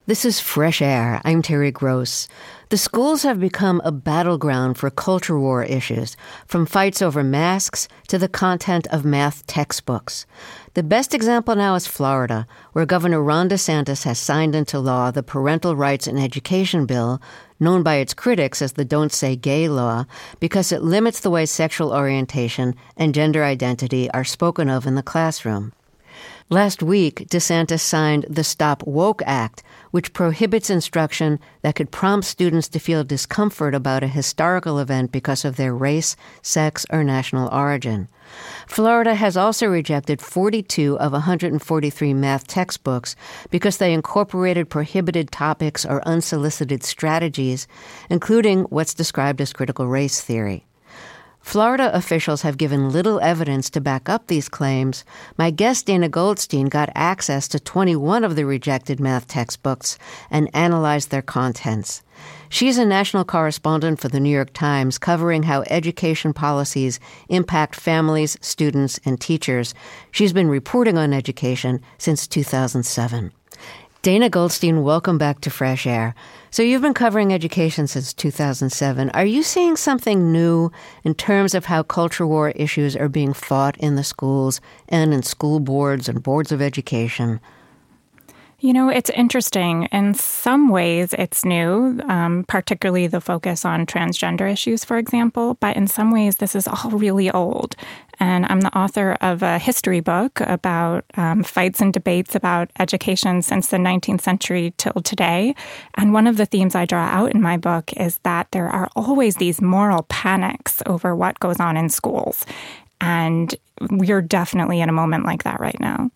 This is Fresh Air. I'm Terry Gross. The schools have become a battleground for culture war issues, from fights over masks to the content of math textbooks. The best example now is Florida, where Governor Ron DeSantis has signed into law the Parental Rights in Education bill, known by its critics as the Don't Say Gay law, because it limits the way sexual orientation and gender identity are spoken of in the classroom. Last week, DeSantis signed the Stop Woke Act, which prohibits instruction that could prompt students to feel discomfort about a historical event because of their race, sex, or national origin. Florida has also rejected 42 of 143 math textbooks because they incorporated prohibited topics or unsolicited strategies, including what's described as critical race theory. Florida officials have given little evidence to back up these claims. My guest, Dana Goldstein, got access to 21 of the rejected math textbooks and analyzed their contents. She's a national correspondent for the New York Times, covering how education policies impact families, students, and teachers. She's been reporting on education since 2007. Dana Goldstein, welcome back to Fresh Air. So you've been covering education since 2007. Are you seeing something new in terms of how culture war issues are being fought in the schools and in school boards and boards of education? You know, it's interesting. In some ways, it's new, particularly the focus on transgender issues, for example. But in some ways, this is all really old. And I'm the author of a history book about fights and debates about education since the 19th century till today. And one of the themes I draw out in my book is that there are always these moral panics over what goes on in schools. And we're definitely in a moment like that right now.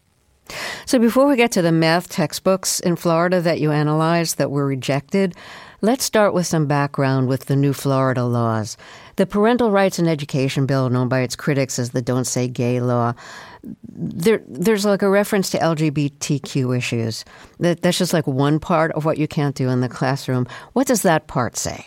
So before we get to the math textbooks in Florida that you analyzed that were rejected, let's start with some background with the new Florida laws. The Parental Rights in Education bill, known by its critics as the Don't Say Gay law, there's like a reference to LGBTQ issues. That's just like one part of what you can't do in the classroom. What does that part say?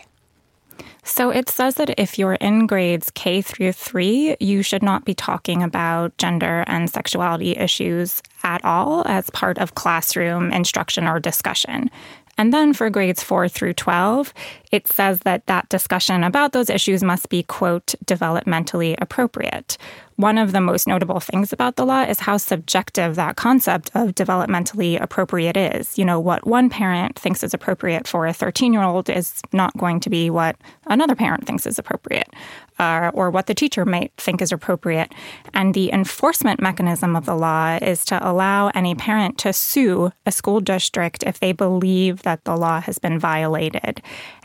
So it says that if you're in grades K through 3, you should not be talking about gender and sexuality issues at all as part of classroom instruction or discussion. And then for grades 4 through 12, it says that discussion about those issues must be, quote, developmentally appropriate. One of the most notable things about the law is how subjective that concept of developmentally appropriate is. You know, what one parent thinks is appropriate for a 13-year-old is not going to be what another parent thinks is appropriate, or what the teacher might think is appropriate. And the enforcement mechanism of the law is to allow any parent to sue a school district if they believe that the law has been violated.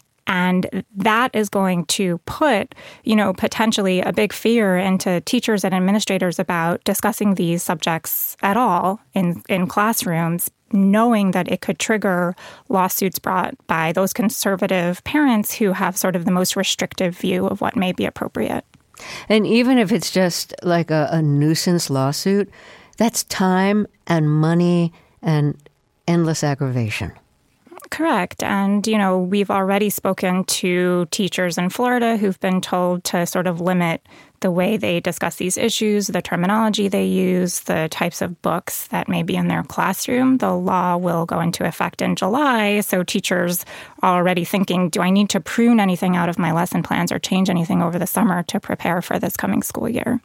And that is going to put, potentially a big fear into teachers and administrators about discussing these subjects at all in classrooms, knowing that it could trigger lawsuits brought by those conservative parents who have sort of the most restrictive view of what may be appropriate. And even if it's just like a nuisance lawsuit, that's time and money and endless aggravation. Correct. And, we've already spoken to teachers in Florida who've been told to sort of limit the way they discuss these issues, the terminology they use, the types of books that may be in their classroom. The law will go into effect in July. So teachers are already thinking, do I need to prune anything out of my lesson plans or change anything over the summer to prepare for this coming school year?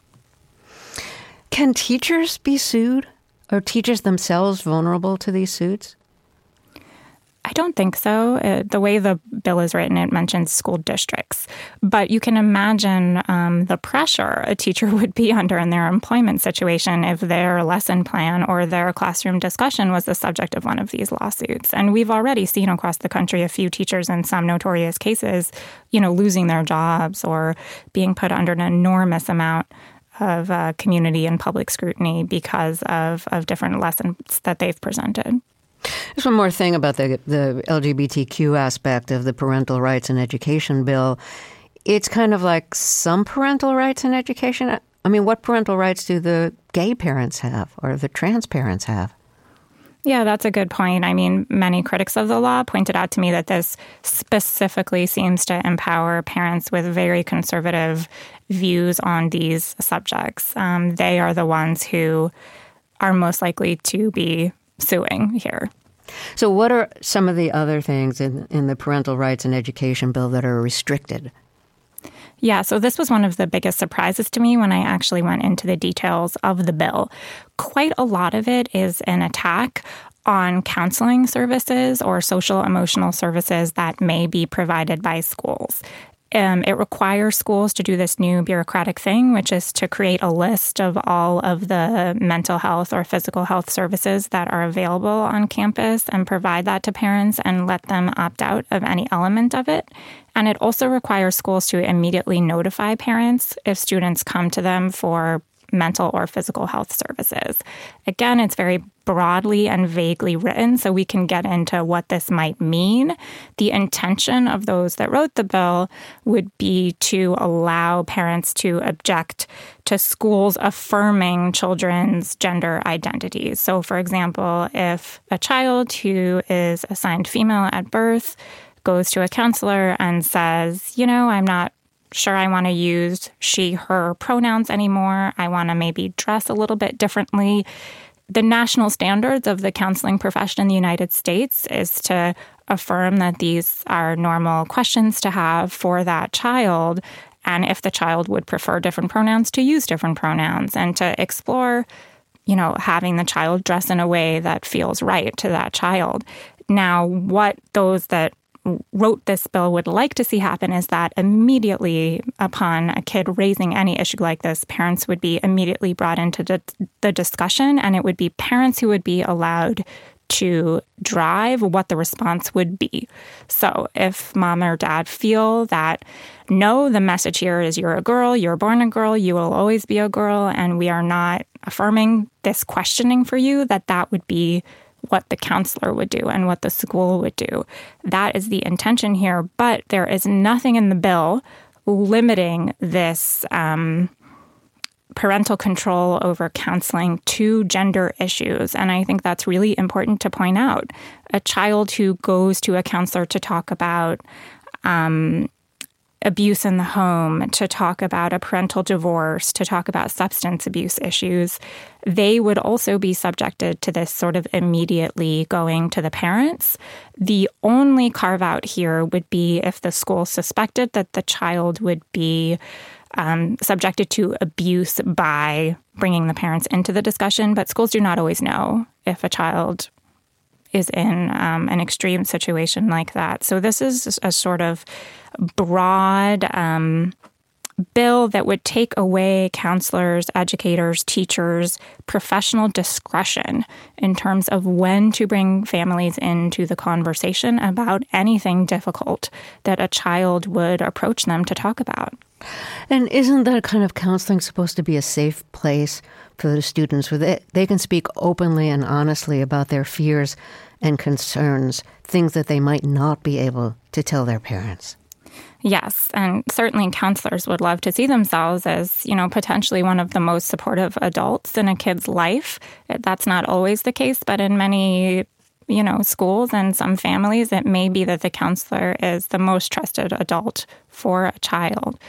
Can teachers be sued? Are teachers themselves vulnerable to these suits? I don't think so. The way the bill is written, it mentions school districts. But you can imagine the pressure a teacher would be under in their employment situation if their lesson plan or their classroom discussion was the subject of one of these lawsuits. And we've already seen across the country a few teachers in some notorious cases, losing their jobs or being put under an enormous amount of community and public scrutiny because of different lessons that they've presented. There's one more thing about the LGBTQ aspect of the Parental Rights in Education bill. It's kind of like some parental rights in education. I mean, what parental rights do the gay parents have or the trans parents have? Yeah, that's a good point. I mean, many critics of the law pointed out to me that this specifically seems to empower parents with very conservative views on these subjects. They are the ones who are most likely to be suing here. So what are some of the other things in the parental rights and education bill that are restricted? Yeah, so this was one of the biggest surprises to me when I actually went into the details of the bill. Quite a lot of it is an attack on counseling services or social emotional services that may be provided by schools. It requires schools to do this new bureaucratic thing, which is to create a list of all of the mental health or physical health services that are available on campus and provide that to parents and let them opt out of any element of it. And it also requires schools to immediately notify parents if students come to them for mental or physical health services. Again, it's very broadly and vaguely written, so we can get into what this might mean. The intention of those that wrote the bill would be to allow parents to object to schools affirming children's gender identities. So, for example, if a child who is assigned female at birth goes to a counselor and says, I'm not sure I want to use she, her pronouns anymore. I want to maybe dress a little bit differently. The national standards of the counseling profession in the United States is to affirm that these are normal questions to have for that child. And if the child would prefer different pronouns, to use different pronouns and to explore, having the child dress in a way that feels right to that child. Now, what those that wrote this bill would like to see happen is that immediately upon a kid raising any issue like this, parents would be immediately brought into the discussion, and it would be parents who would be allowed to drive what the response would be. So if mom or dad feel that, no, the message here is you're a girl, you're born a girl, you will always be a girl, and we are not affirming this questioning for you, that would be what the counselor would do and what the school would do. That is the intention here, but there is nothing in the bill limiting this parental control over counseling to gender issues. And I think that's really important to point out. A child who goes to a counselor to talk about abuse in the home, to talk about a parental divorce, to talk about substance abuse issues, they would also be subjected to this sort of immediately going to the parents. The only carve out here would be if the school suspected that the child would be subjected to abuse by bringing the parents into the discussion. But schools do not always know if a child is in an extreme situation like that. So this is a sort of broad bill that would take away counselors, educators, teachers' professional discretion in terms of when to bring families into the conversation about anything difficult that a child would approach them to talk about. And isn't that kind of counseling supposed to be a safe place for the students where they can speak openly and honestly about their fears and concerns, things that they might not be able to tell their parents? Yes, and certainly counselors would love to see themselves as, potentially one of the most supportive adults in a kid's life. That's not always the case, but in many, schools and some families, it may be that the counselor is the most trusted adult for a child.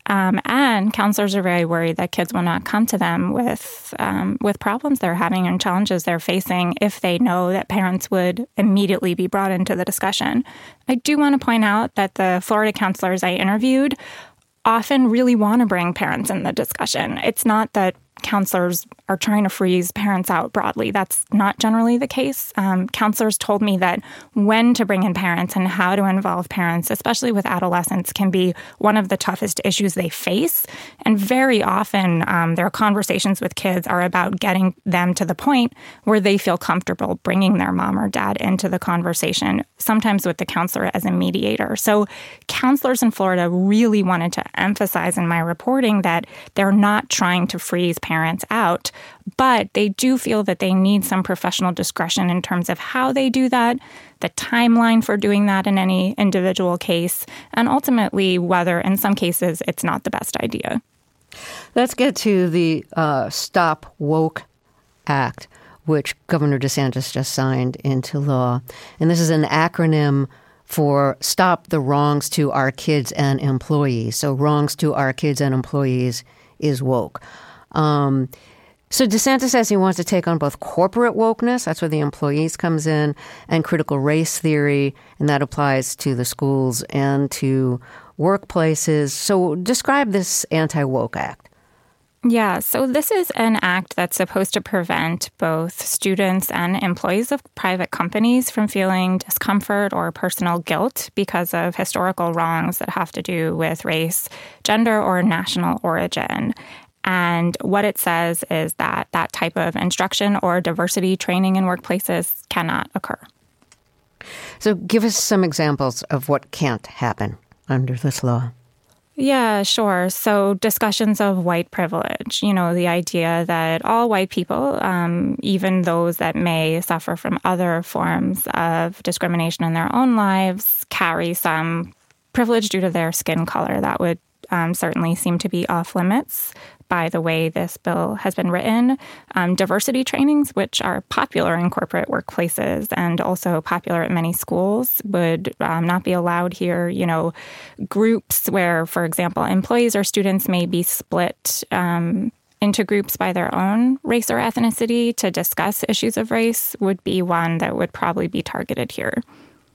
And counselors are very worried that kids will not come to them with problems they're having and challenges they're facing if they know that parents would immediately be brought into the discussion. I do want to point out that the Florida counselors I interviewed often really want to bring parents in the discussion. It's not that counselors are trying to freeze parents out broadly. That's not generally the case. Counselors told me that when to bring in parents and how to involve parents, especially with adolescents, can be one of the toughest issues they face. And very often, their conversations with kids are about getting them to the point where they feel comfortable bringing their mom or dad into the conversation, sometimes with the counselor as a mediator. So counselors in Florida really wanted to emphasize in my reporting that they're not trying to freeze parents out, but they do feel that they need some professional discretion in terms of how they do that, the timeline for doing that in any individual case, and ultimately whether in some cases it's not the best idea. Let's get to the Stop Woke Act, which Governor DeSantis just signed into law. And this is an acronym for Stop the Wrongs to Our Kids and Employees. So wrongs to our kids and employees is woke. So DeSantis says he wants to take on both corporate wokeness, that's where the employees comes in, and critical race theory, and that applies to the schools and to workplaces. So describe this anti-woke act. Yeah, so this is an act that's supposed to prevent both students and employees of private companies from feeling discomfort or personal guilt because of historical wrongs that have to do with race, gender, or national origin. And what it says is that that type of instruction or diversity training in workplaces cannot occur. So give us some examples of what can't happen under this law. Yeah, sure. So discussions of white privilege, the idea that all white people, even those that may suffer from other forms of discrimination in their own lives, carry some privilege due to their skin color. That would certainly seem to be off limits by the way this bill has been written. Diversity trainings, which are popular in corporate workplaces and also popular at many schools, would not be allowed here. Groups where, for example, employees or students may be split into groups by their own race or ethnicity to discuss issues of race would be one that would probably be targeted here.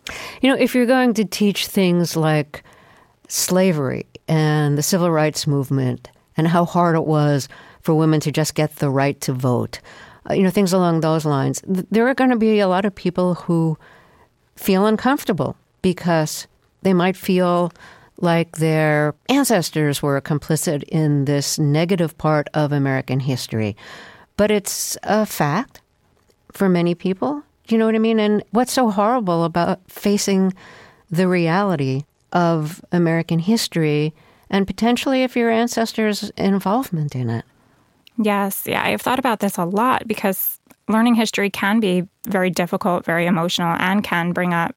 If you're going to teach things like slavery and the civil rights movement and how hard it was for women to just get the right to vote, things along those lines, there are going to be a lot of people who feel uncomfortable because they might feel like their ancestors were complicit in this negative part of American history. But it's a fact for many people. Do you know what I mean? And what's so horrible about facing the reality of American history and potentially if your ancestors' involvement in it? Yes. Yeah, I've thought about this a lot because learning history can be very difficult, very emotional, and can bring up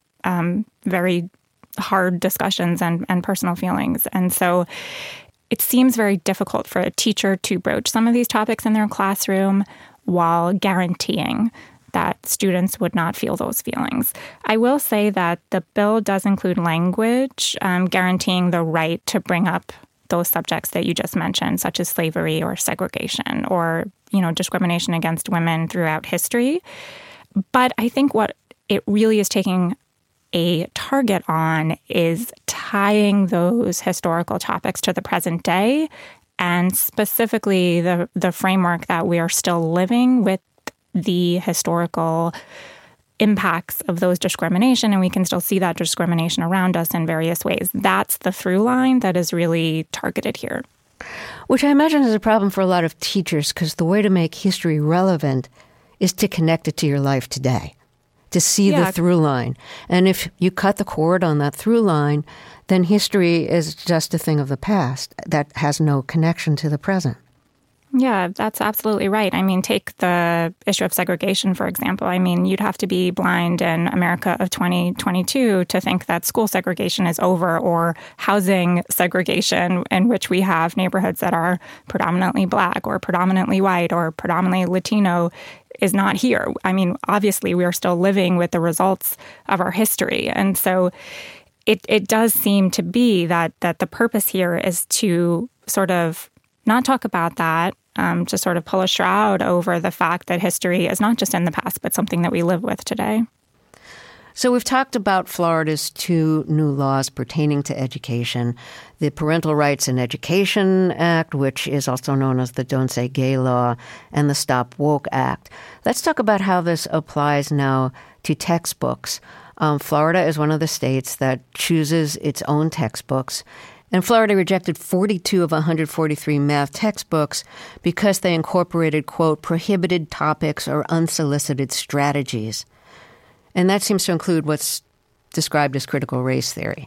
very hard discussions and personal feelings. And so it seems very difficult for a teacher to broach some of these topics in their classroom while guaranteeing that students would not feel those feelings. I will say that the bill does include language guaranteeing the right to bring up those subjects that you just mentioned, such as slavery or segregation or, discrimination against women throughout history. But I think what it really is taking a target on is tying those historical topics to the present day and specifically the framework that we are still living with the historical impacts of those discrimination, and we can still see that discrimination around us in various ways. That's the through line that is really targeted here. Which I imagine is a problem for a lot of teachers because the way to make history relevant is to connect it to your life today, to see the through line. And if you cut the cord on that through line, then history is just a thing of the past that has no connection to the present. Yeah, that's absolutely right. I mean, take the issue of segregation, for example. I mean, you'd have to be blind in America of 2022 to think that school segregation is over or housing segregation in which we have neighborhoods that are predominantly Black or predominantly white or predominantly Latino is not here. I mean, obviously, we are still living with the results of our history. And so it does seem to be that the purpose here is to sort of not talk about that, to sort of pull a shroud over the fact that history is not just in the past, but something that we live with today. So we've talked about Florida's two new laws pertaining to education, the Parental Rights in Education Act, which is also known as the Don't Say Gay Law, and the Stop Woke Act. Let's talk about how this applies now to textbooks. Florida is one of the states that chooses its own textbooks. And Florida rejected 42 of 143 math textbooks because they incorporated, quote, prohibited topics or unsolicited strategies. And that seems to include what's described as critical race theory.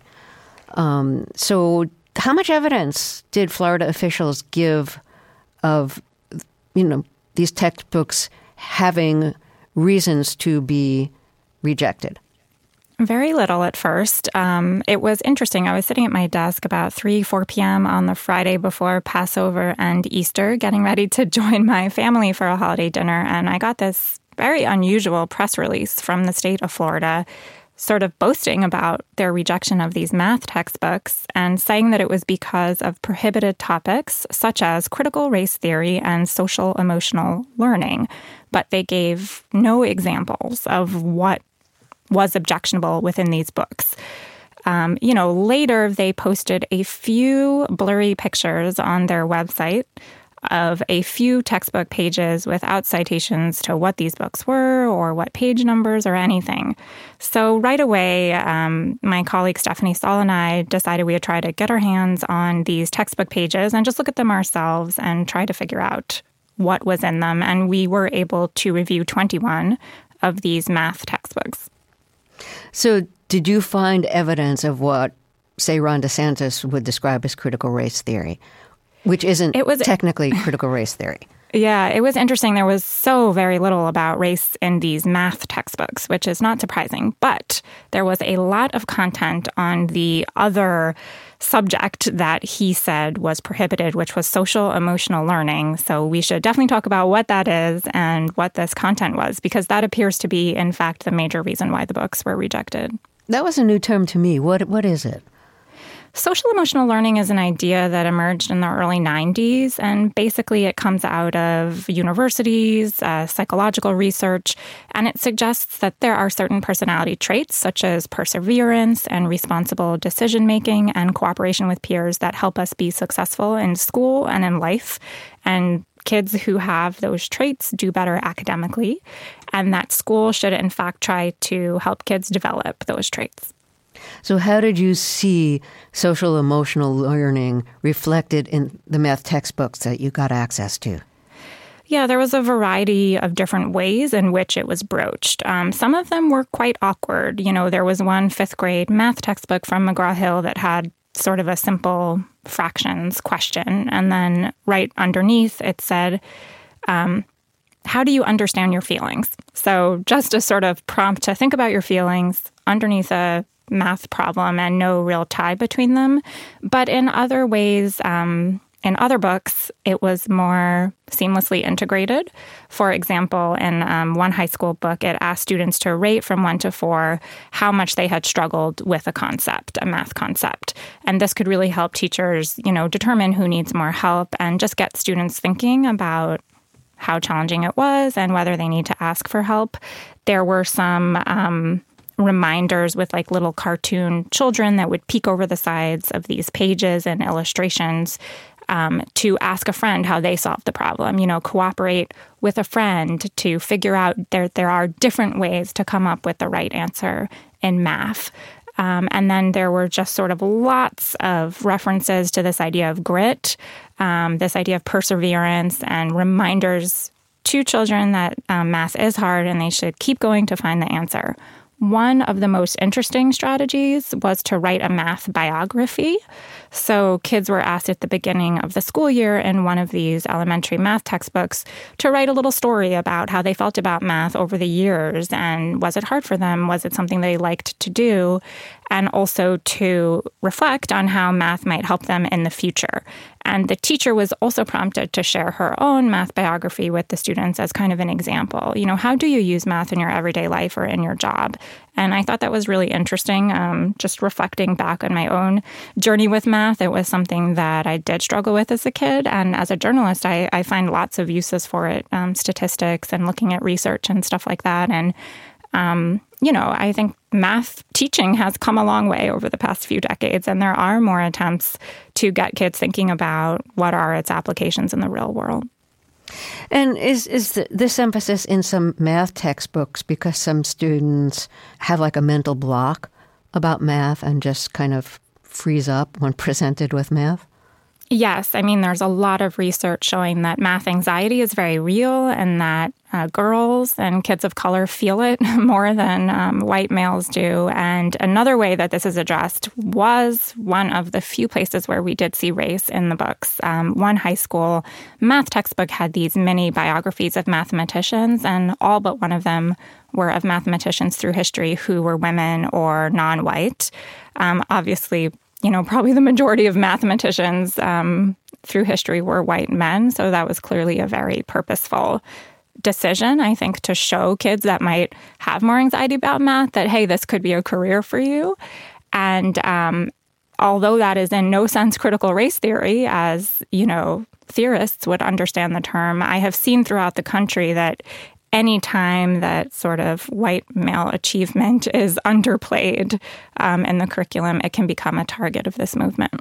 So how much evidence did Florida officials give of, these textbooks having reasons to be rejected? Very little at first. It was interesting. I was sitting at my desk about 4 p.m. on the Friday before Passover and Easter, getting ready to join my family for a holiday dinner. And I got this very unusual press release from the state of Florida sort of boasting about their rejection of these math textbooks and saying that it was because of prohibited topics such as critical race theory and social emotional learning. But they gave no examples of what was objectionable within these books. Later they posted a few blurry pictures on their website of a few textbook pages without citations to what these books were or what page numbers or anything. So right away, my colleague Stephanie Stahl and I decided we would try to get our hands on these textbook pages and just look at them ourselves and try to figure out what was in them. And we were able to review 21 of these math textbooks. So did you find evidence of what, say, Ron DeSantis would describe as critical race theory? Which isn't technically critical race theory. Yeah, it was interesting. There was so very little about race in these math textbooks, which is not surprising. But there was a lot of content on the other subject that he said was prohibited, which was social emotional learning. So we should definitely talk about what that is and what this content was, because that appears to be, in fact, the major reason why the books were rejected. That was a new term to me. What is it? Social emotional learning is an idea that emerged in the early 90s, and basically it comes out of universities, psychological research, and it suggests that there are certain personality traits such as perseverance and responsible decision-making and cooperation with peers that help us be successful in school and in life. And kids who have those traits do better academically, and that school should in fact try to help kids develop those traits. So how did you see social emotional learning reflected in the math textbooks that you got access to? Yeah, there was a variety of different ways in which it was broached. Some of them were quite awkward. There was one fifth grade math textbook from McGraw-Hill that had sort of a simple fractions question. And then right underneath it said, how do you understand your feelings? So just a sort of prompt to think about your feelings underneath a math problem and no real tie between them. But in other ways, in other books, it was more seamlessly integrated. For example, in one high school book, it asked students to rate from 1 to 4 how much they had struggled with a concept, a math concept. And this could really help teachers, determine who needs more help and just get students thinking about how challenging it was and whether they need to ask for help. There were some reminders with like little cartoon children that would peek over the sides of these pages and illustrations to ask a friend how they solved the problem, cooperate with a friend to figure out there are different ways to come up with the right answer in math. And then there were just sort of lots of references to this idea of grit, this idea of perseverance, and reminders to children that math is hard and they should keep going to find the answer. One of the most interesting strategies was to write a math biography. So kids were asked at the beginning of the school year in one of these elementary math textbooks to write a little story about how they felt about math over the years, and was it hard for them? Was it something they liked to do? And also to reflect on how math might help them in the future. And the teacher was also prompted to share her own math biography with the students as kind of an example. How do you use math in your everyday life or in your job? And I thought that was really interesting. Just reflecting back on my own journey with math, it was something that I did struggle with as a kid. And as a journalist, I find lots of uses for it, statistics and looking at research and stuff like that. And I think math teaching has come a long way over the past few decades, and there are more attempts to get kids thinking about what are its applications in the real world. And is this emphasis in some math textbooks because some students have like a mental block about math and just kind of freeze up when presented with math? Yes. There's a lot of research showing that math anxiety is very real and that girls and kids of color feel it more than white males do. And another way that this is addressed was one of the few places where we did see race in the books. One high school math textbook had these mini biographies of mathematicians, and all but one of them were of mathematicians through history who were women or non-white. Obviously, probably the majority of mathematicians through history were white men. So that was clearly a very purposeful decision, I think, to show kids that might have more anxiety about math that, hey, this could be a career for you. And although that is in no sense critical race theory, as, theorists would understand the term, I have seen throughout the country that any time that sort of white male achievement is underplayed in the curriculum, it can become a target of this movement.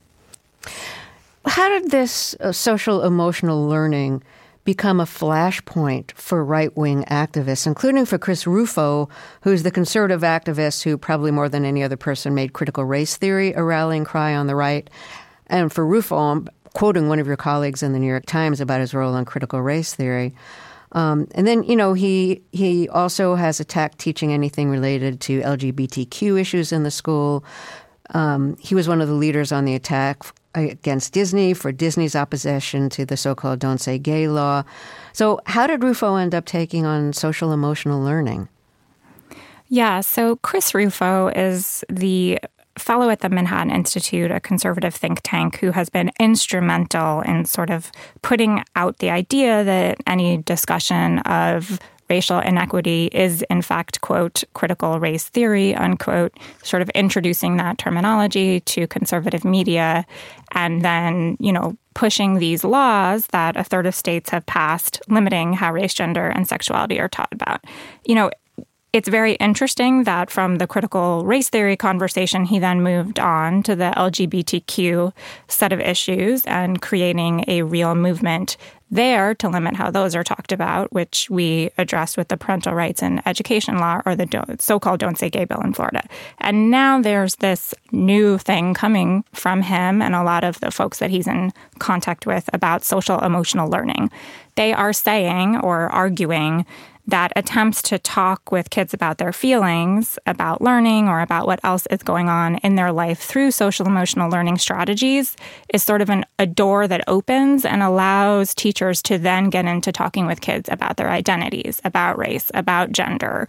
How did this social emotional learning become a flashpoint for right-wing activists, including for Chris Rufo, who's the conservative activist who probably more than any other person made critical race theory a rallying cry on the right? And for Rufo, I'm quoting one of your colleagues in the New York Times about his role on critical race theory. And then, he also has attacked teaching anything related to LGBTQ issues in the school. He was one of the leaders on the attack against Disney for Disney's opposition to the so-called Don't Say Gay law. So how did Rufo end up taking on social emotional learning? Yeah, so Chris Rufo is the fellow at the Manhattan Institute, a conservative think tank, who has been instrumental in sort of putting out the idea that any discussion of racial inequity is, in fact, quote, critical race theory, unquote, sort of introducing that terminology to conservative media and then, pushing these laws that a third of states have passed limiting how race, gender, and sexuality are taught about. It's very interesting that from the critical race theory conversation, he then moved on to the LGBTQ set of issues and creating a real movement there to limit how those are talked about, which we addressed with the parental rights and education law, or the so-called Don't Say Gay bill in Florida. And now there's this new thing coming from him and a lot of the folks that he's in contact with about social emotional learning. They are saying or arguing that attempts to talk with kids about their feelings, about learning, or about what else is going on in their life through social emotional learning strategies is sort of a door that opens and allows teachers to then get into talking with kids about their identities, about race, about gender,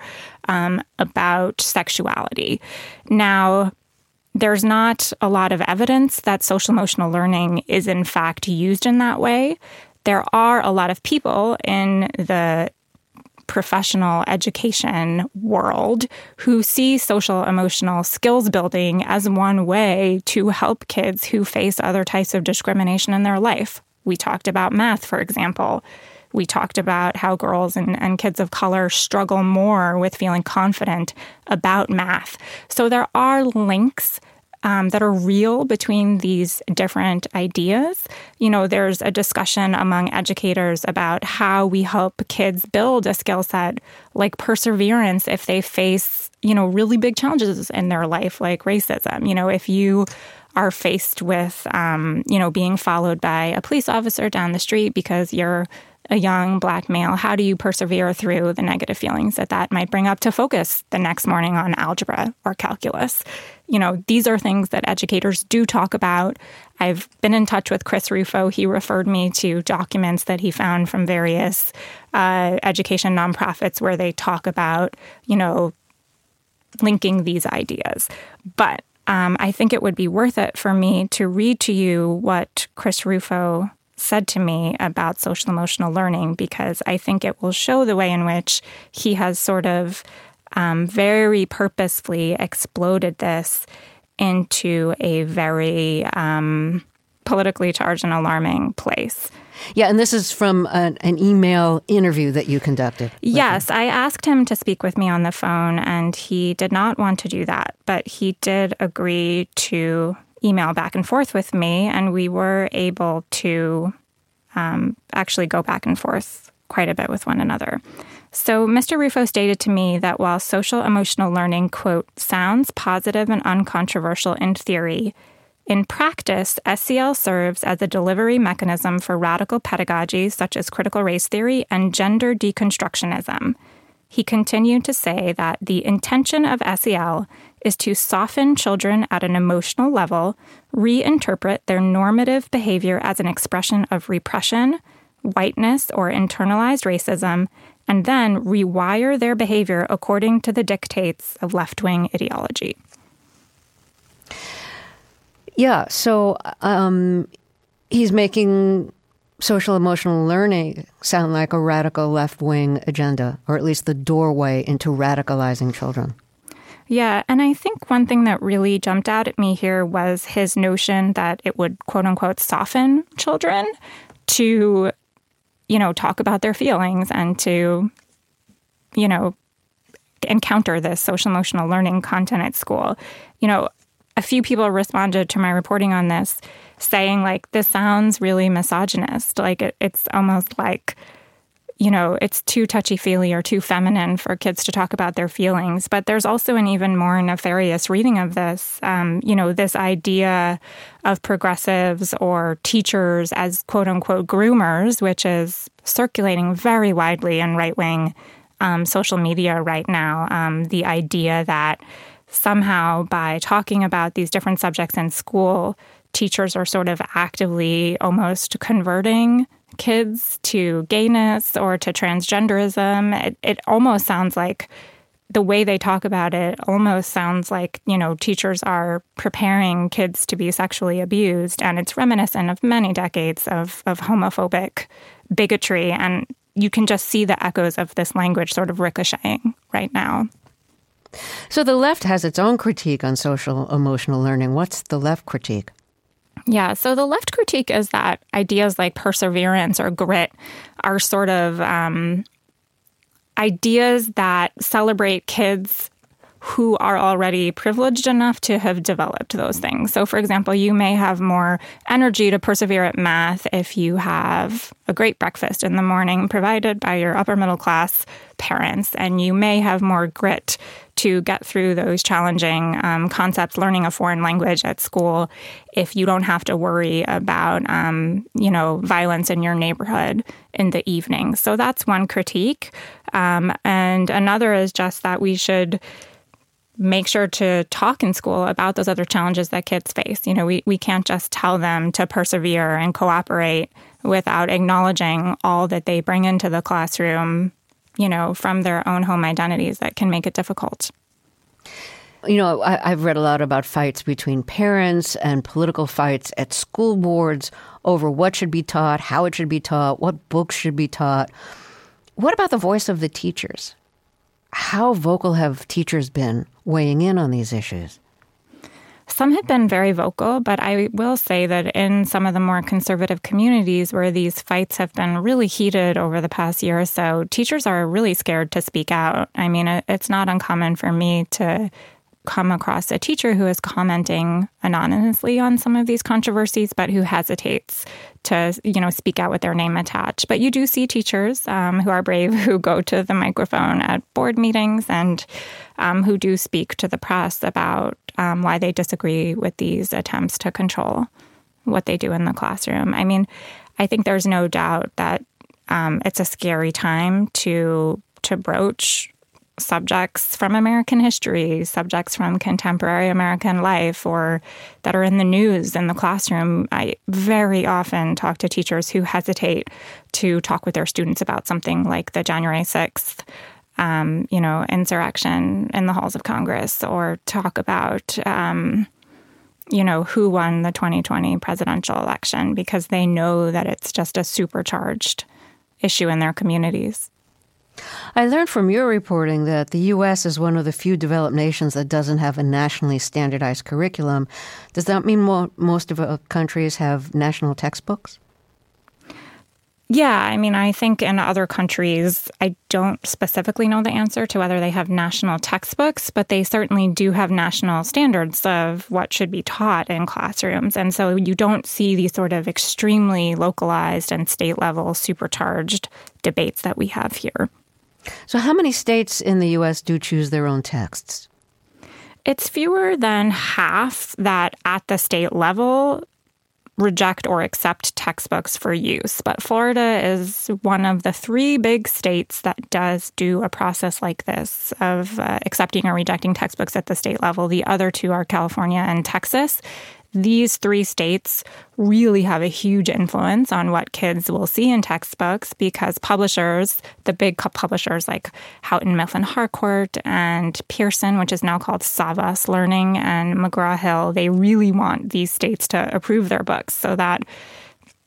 about sexuality. Now, there's not a lot of evidence that social emotional learning is in fact used in that way. There are a lot of people in the professional education world who see social emotional skills building as one way to help kids who face other types of discrimination in their life. We talked about math, for example. We talked about how girls and kids of color struggle more with feeling confident about math. So there are links that are real between these different ideas. There's a discussion among educators about how we help kids build a skill set like perseverance if they face, really big challenges in their life, like racism. If you are faced with, being followed by a police officer down the street because you're a young Black male, how do you persevere through the negative feelings that might bring up to focus the next morning on algebra or calculus? These are things that educators do talk about. I've been in touch with Chris Rufo. He referred me to documents that he found from various education nonprofits where they talk about, linking these ideas. But I think it would be worth it for me to read to you what Chris Rufo said to me about social emotional learning, because I think it will show the way in which he has sort of very purposefully exploded this into a very politically charged and alarming place. Yeah, and this is from an email interview that you conducted. Yes, I asked him to speak with me on the phone, and he did not want to do that, but he did agree to email back and forth with me, and we were able to actually go back and forth quite a bit with one another. So Mr. Rufo stated to me that while social emotional learning, quote, sounds positive and uncontroversial in theory, in practice, SEL serves as a delivery mechanism for radical pedagogies such as critical race theory and gender deconstructionism. He continued to say that the intention of SEL is to soften children at an emotional level, reinterpret their normative behavior as an expression of repression, whiteness, or internalized racism, and then rewire their behavior according to the dictates of left-wing ideology. Yeah, so he's making social emotional learning sound like a radical left-wing agenda, or at least the doorway into radicalizing children. Yeah, and I think one thing that really jumped out at me here was his notion that it would, quote unquote, soften children to, talk about their feelings and to, encounter this social emotional learning content at school. A few people responded to my reporting on this saying, this sounds really misogynist. It's almost like, it's too touchy-feely or too feminine for kids to talk about their feelings. But there's also an even more nefarious reading of this, this idea of progressives or teachers as quote-unquote groomers, which is circulating very widely in right-wing social media right now. The idea that somehow by talking about these different subjects in school, teachers are sort of actively almost converting kids to gayness or to transgenderism. It almost sounds like the way they talk about it almost sounds like, teachers are preparing kids to be sexually abused. And it's reminiscent of many decades of homophobic bigotry. And you can just see the echoes of this language sort of ricocheting right now. So the left has its own critique on social emotional learning. What's the left critique? Yeah, so the left critique is that ideas like perseverance or grit are sort of ideas that celebrate kids who are already privileged enough to have developed those things. So, for example, you may have more energy to persevere at math if you have a great breakfast in the morning provided by your upper middle class parents, and you may have more grit to get through those challenging concepts, learning a foreign language at school, if you don't have to worry about, violence in your neighborhood in the evening. So that's one critique. And another is just that we should make sure to talk in school about those other challenges that kids face. We can't just tell them to persevere and cooperate without acknowledging all that they bring into the classroom, from their own home identities that can make it difficult. I've read a lot about fights between parents and political fights at school boards over what should be taught, how it should be taught, what books should be taught. What about the voice of the teachers? How vocal have teachers been weighing in on these issues? Some have been very vocal, but I will say that in some of the more conservative communities where these fights have been really heated over the past year or so, teachers are really scared to speak out. I mean, it's not uncommon for me to come across a teacher who is commenting anonymously on some of these controversies, but who hesitates to, speak out with their name attached. But you do see teachers who are brave, who go to the microphone at board meetings and who do speak to the press about why they disagree with these attempts to control what they do in the classroom. I mean, I think there's no doubt that it's a scary time to broach subjects from American history, subjects from contemporary American life, or that are in the news in the classroom. I very often talk to teachers who hesitate to talk with their students about something like the January 6th, insurrection in the halls of Congress, or talk about, who won the 2020 presidential election, because they know that it's just a supercharged issue in their communities. I learned from your reporting that the U.S. is one of the few developed nations that doesn't have a nationally standardized curriculum. Does that mean most of our countries have national textbooks? Yeah, I mean, I think in other countries, I don't specifically know the answer to whether they have national textbooks, but they certainly do have national standards of what should be taught in classrooms. And so you don't see these sort of extremely localized and state-level supercharged debates that we have here. So how many states in the U.S. do choose their own texts? It's fewer than half that at the state level reject or accept textbooks for use. But Florida is one of the 3 big states that does do a process like this of accepting or rejecting textbooks at the state level. The other 2 are California and Texas. These 3 states really have a huge influence on what kids will see in textbooks because publishers, the big publishers like Houghton Mifflin Harcourt and Pearson, which is now called Savas Learning, and McGraw-Hill, they really want these states to approve their books so that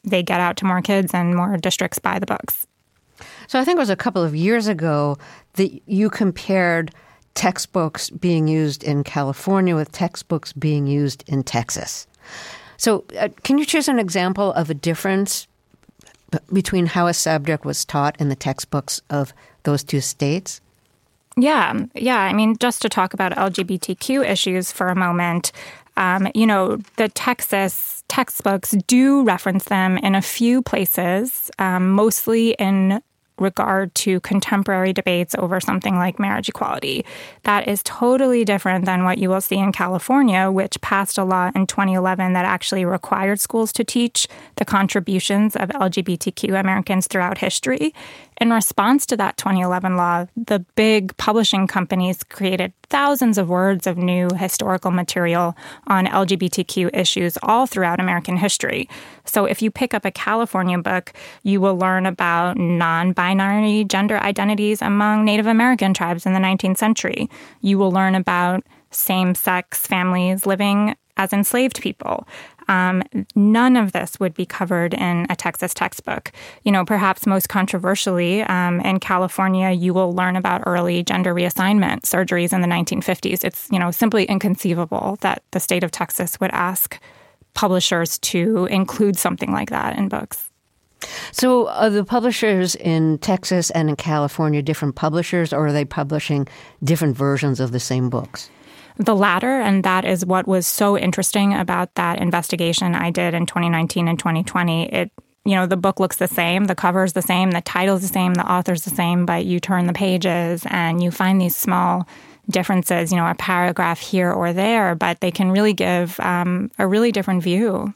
they get out to more kids and more districts buy the books. So I think it was a couple of years ago that you compared textbooks being used in California with textbooks being used in Texas. So can you choose an example of a difference between how a subject was taught in the textbooks of those two states? Yeah. I mean, just to talk about LGBTQ issues for a moment, the Texas textbooks do reference them in a few places, mostly in regard to contemporary debates over something like marriage equality. That is totally different than what you will see in California, which passed a law in 2011 that actually required schools to teach the contributions of LGBTQ Americans throughout history. In response to that 2011 law, the big publishing companies created thousands of words of new historical material on LGBTQ issues all throughout American history. So if you pick up a California book, you will learn about non-binary gender identities among Native American tribes in the 19th century. You will learn about same-sex families living as enslaved people. None of this would be covered in a Texas textbook. Perhaps most controversially, in California, you will learn about early gender reassignment surgeries in the 1950s. It's, simply inconceivable that the state of Texas would ask publishers to include something like that in books. So are the publishers in Texas and in California different publishers, or are they publishing different versions of the same books? The latter, and that is what was so interesting about that investigation I did in 2019 and 2020. The book looks the same, the cover is the same, the title is the same, the author's the same, but you turn the pages and you find these small differences, a paragraph here or there, but they can really give a really different view.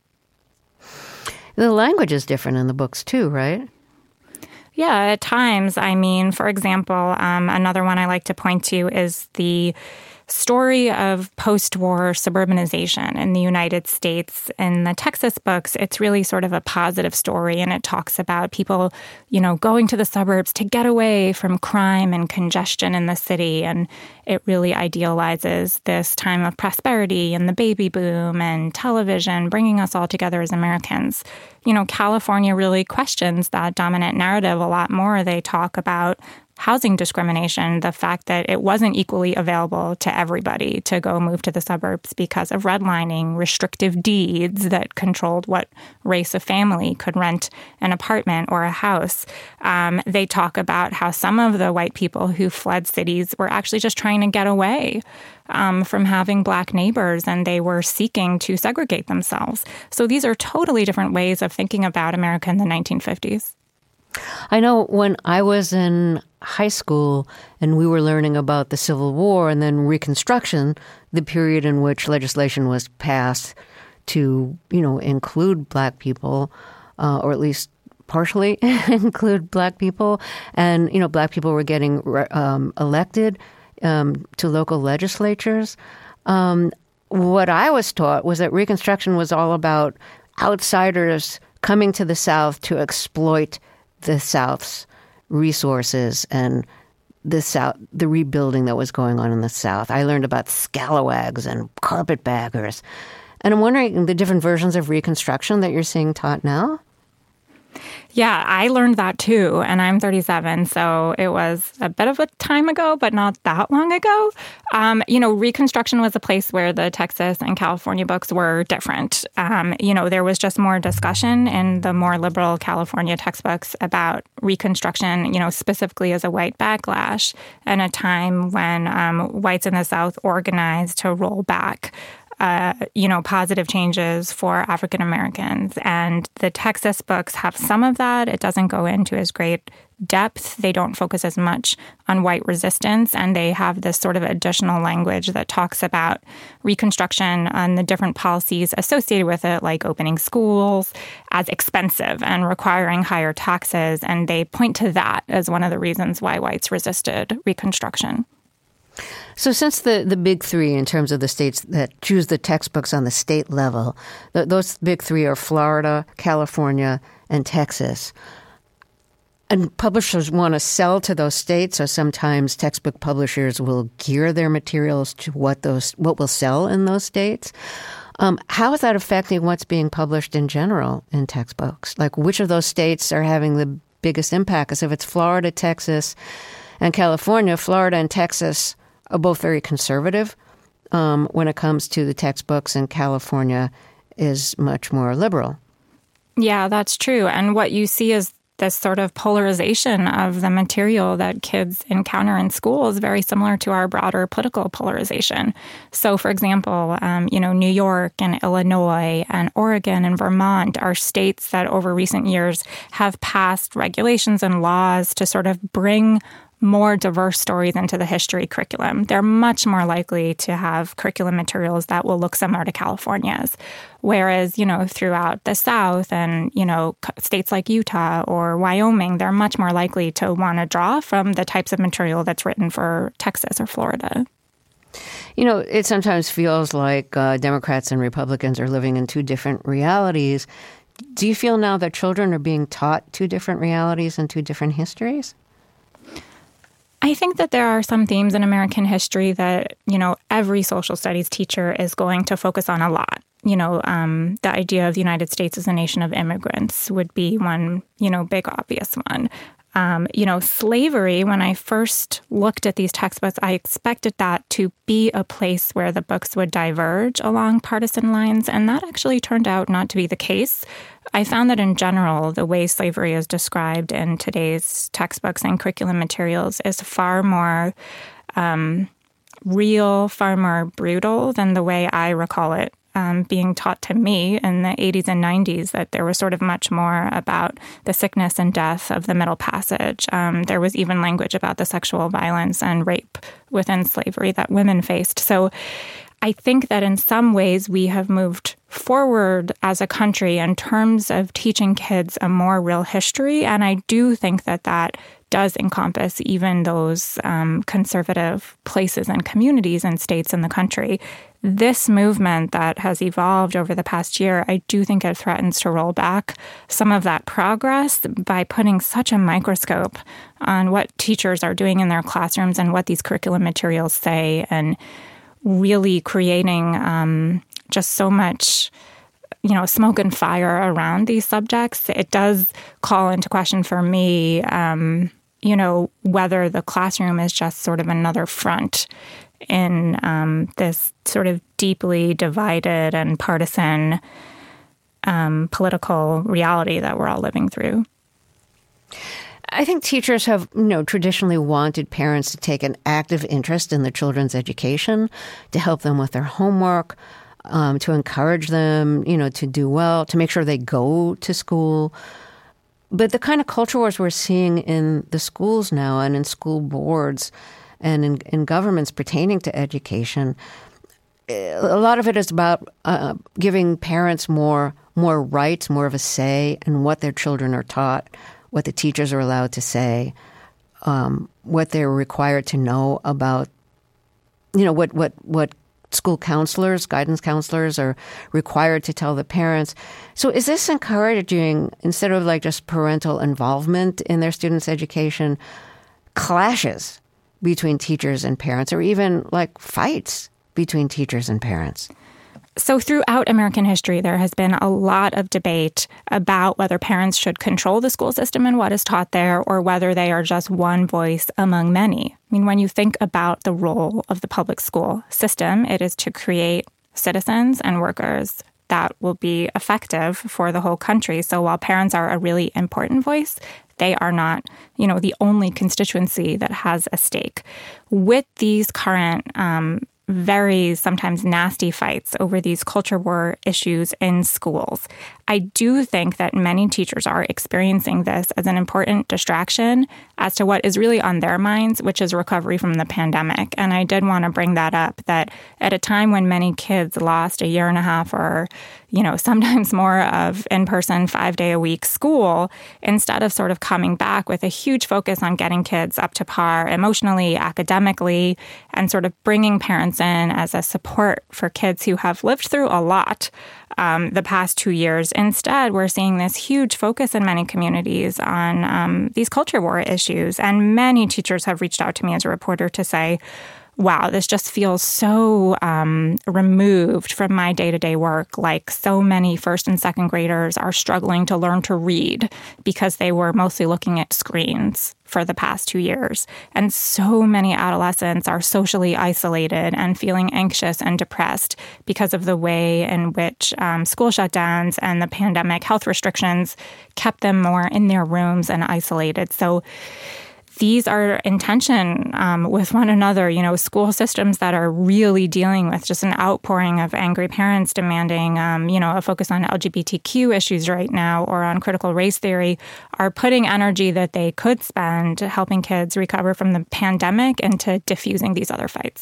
The language is different in the books too, right? Yeah, at times. I mean, for example, another one I like to point to is the story of post-war suburbanization in the United States. In the Texas books, it's really sort of a positive story, and it talks about people, going to the suburbs to get away from crime and congestion in the city. And it really idealizes this time of prosperity and the baby boom and television, bringing us all together as Americans. California really questions that dominant narrative a lot more. They talk about housing discrimination, the fact that it wasn't equally available to everybody to go move to the suburbs because of redlining, restrictive deeds that controlled what race of family could rent an apartment or a house. They talk about how some of the white people who fled cities were actually just trying to get away from having Black neighbors, and they were seeking to segregate themselves. So these are totally different ways of thinking about America in the 1950s. I know when I was in high school and we were learning about the Civil War and then Reconstruction, the period in which legislation was passed to, include Black people, or at least partially include Black people. And, Black people were getting elected to local legislatures. What I was taught was that Reconstruction was all about outsiders coming to the South to exploit the South's resources and the rebuilding that was going on in the South. I learned about scalawags and carpetbaggers. And I'm wondering the different versions of Reconstruction that you're seeing taught now? Yeah, I learned that too, and I'm 37, so it was a bit of a time ago, but not that long ago. Reconstruction was a place where the Texas and California books were different. There was just more discussion in the more liberal California textbooks about Reconstruction, specifically as a white backlash, and a time when whites in the South organized to roll back positive changes for African Americans. And the Texas books have some of that. It doesn't go into as great depth. They don't focus as much on white resistance. And they have this sort of additional language that talks about Reconstruction and the different policies associated with it, like opening schools as expensive and requiring higher taxes. And they point to that as one of the reasons why whites resisted Reconstruction. So since the big three in terms of the states that choose the textbooks on the state level, those big three are Florida, California, and Texas. And publishers want to sell to those states, so sometimes textbook publishers will gear their materials to what will sell in those states. How is that affecting what's being published in general in textbooks? Like, which of those states are having the biggest impact? Because if it's Florida, Texas, and California, Florida and Texas are both very conservative when it comes to the textbooks, and California is much more liberal. Yeah, that's true. And what you see is this sort of polarization of the material that kids encounter in school is very similar to our broader political polarization. So, for example, New York and Illinois and Oregon and Vermont are states that over recent years have passed regulations and laws to sort of bring more diverse stories into the history curriculum. They're much more likely to have curriculum materials that will look similar to California's. Whereas, throughout the South and, states like Utah or Wyoming, they're much more likely to want to draw from the types of material that's written for Texas or Florida. It sometimes feels like Democrats and Republicans are living in two different realities. Do you feel now that children are being taught two different realities and two different histories? I think that there are some themes in American history that, every social studies teacher is going to focus on a lot. The idea of the United States as a nation of immigrants would be one, big obvious one. Slavery, when I first looked at these textbooks, I expected that to be a place where the books would diverge along partisan lines, and that actually turned out not to be the case. I found that in general, the way slavery is described in today's textbooks and curriculum materials is far more real, far more brutal than the way I recall it being taught to me in the 80s and 90s, that there was sort of much more about the sickness and death of the Middle Passage. There was even language about the sexual violence and rape within slavery that women faced. So I think that in some ways we have moved forward as a country in terms of teaching kids a more real history. And I do think that that does encompass even those conservative places and communities and states in the country. This movement that has evolved over the past year, I do think it threatens to roll back some of that progress by putting such a microscope on what teachers are doing in their classrooms and what these curriculum materials say, and really creating just so much, smoke and fire around these subjects. It does call into question for me, whether the classroom is just sort of another front in this sort of deeply divided and partisan political reality that we're all living through. I think teachers have, traditionally wanted parents to take an active interest in their children's education, to help them with their homework, to encourage them, to do well, to make sure they go to school. But the kind of culture wars we're seeing in the schools now and in school boards and in governments pertaining to education, a lot of it is about giving parents more rights, more of a say in what their children are taught, what the teachers are allowed to say, what they're required to know about, what school counselors, guidance counselors are required to tell the parents. So is this encouraging, instead of like just parental involvement in their students' education, clashes between teachers and parents, or even like fights between teachers and parents? So throughout American history, there has been a lot of debate about whether parents should control the school system and what is taught there, or whether they are just one voice among many. I mean, when you think about the role of the public school system, it is to create citizens and workers that will be effective for the whole country. So while parents are a really important voice, they are not, the only constituency that has a stake. With these current very sometimes nasty fights over these culture war issues in schools, I do think that many teachers are experiencing this as an important distraction as to what is really on their minds, which is recovery from the pandemic. And I did want to bring that up, that at a time when many kids lost a year and a half or, sometimes more of in-person 5-day-a-week school, instead of sort of coming back with a huge focus on getting kids up to par emotionally, academically, and sort of bringing parents in as a support for kids who have lived through a lot the past 2 years. Instead, we're seeing this huge focus in many communities on these culture war issues. And many teachers have reached out to me as a reporter to say, wow, this just feels so removed from my day-to-day work. Like so many first and second graders are struggling to learn to read because they were mostly looking at screens for the past 2 years. And so many adolescents are socially isolated and feeling anxious and depressed because of the way in which school shutdowns and the pandemic health restrictions kept them more in their rooms and isolated. So these are in tension with one another. You know, school systems that are really dealing with just an outpouring of angry parents demanding, a focus on LGBTQ issues right now or on critical race theory are putting energy that they could spend helping kids recover from the pandemic into diffusing these other fights.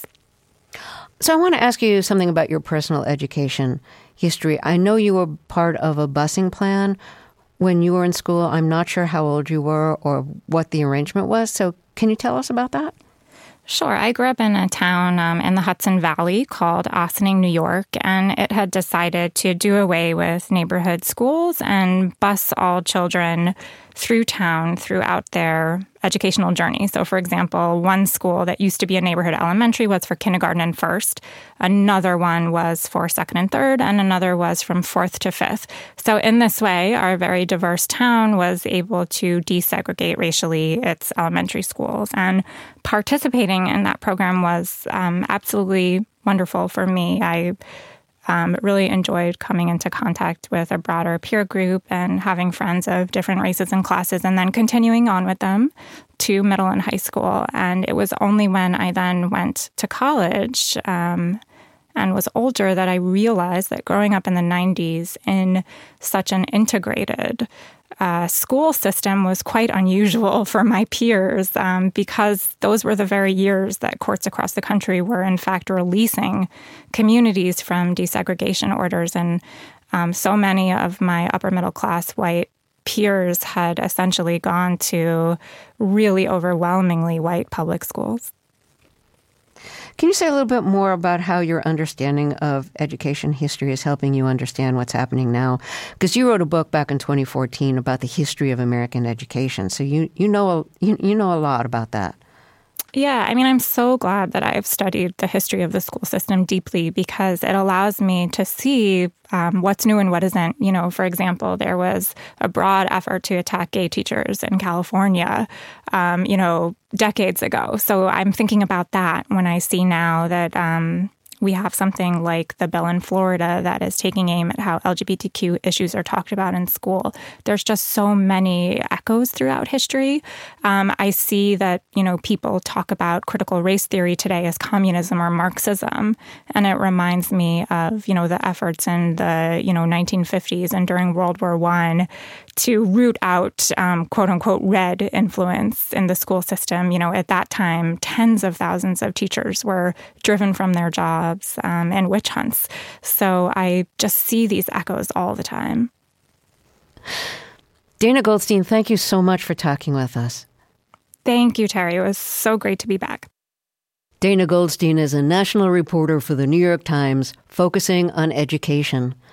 So I want to ask you something about your personal education history. I know you were part of a busing plan when you were in school. I'm not sure how old you were or what the arrangement was. So can you tell us about that? Sure. I grew up in a town in the Hudson Valley called Ossining, New York, and it had decided to do away with neighborhood schools and bus all children through town throughout their educational journey. So, for example, one school that used to be a neighborhood elementary was for kindergarten and first. Another one was for second and third, and another was from fourth to fifth. So in this way, our very diverse town was able to desegregate racially its elementary schools. And participating in that program was absolutely wonderful for me. I really enjoyed coming into contact with a broader peer group and having friends of different races and classes and then continuing on with them to middle and high school. And it was only when I then went to college and was older that I realized that growing up in the 90s in such an integrated school system was quite unusual for my peers because those were the very years that courts across the country were in fact releasing communities from desegregation orders. And so many of my upper middle class white peers had essentially gone to really overwhelmingly white public schools. Can you say a little bit more about how your understanding of education history is helping you understand what's happening now? Because you wrote a book back in 2014 about the history of American education, so you know a lot about that. Yeah, I mean, I'm so glad that I've studied the history of the school system deeply because it allows me to see what's new and what isn't. You know, for example, there was a broad effort to attack gay teachers in California, decades ago. So I'm thinking about that when I see now that we have something like the bill in Florida that is taking aim at how LGBTQ issues are talked about in school. There's just so many echoes throughout history. I see that, people talk about critical race theory today as communism or Marxism. And it reminds me of, the efforts in the, 1950s and during World War I to root out, quote unquote, red influence in the school system. At that time, tens of thousands of teachers were driven from their jobs and witch hunts. So I just see these echoes all the time. Dana Goldstein, thank you so much for talking with us. Thank you, Terry. It was so great to be back. Dana Goldstein is a national reporter for the New York Times, focusing on education.